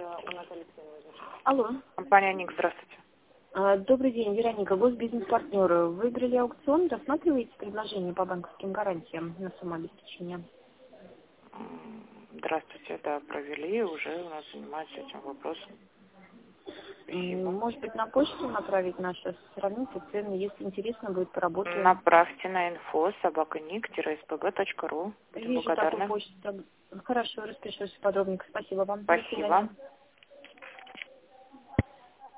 Алло. Компания «Ник», здравствуйте. Добрый день, Вероника, госбизнес-партнеры. Выиграли аукцион, рассматриваете предложение по банковским гарантиям на самообеспечение? Здравствуйте, да, провели, уже у нас занимаются этим вопросом. Спасибо. Может быть, на почту направить наши сравните цены, если интересно будет, поработаем. Направьте на info@nik-spb.ru. Будем Вижу такую благодарны. почту. Хорошо, распишусь подробненько. Спасибо вам. До Спасибо. свидания.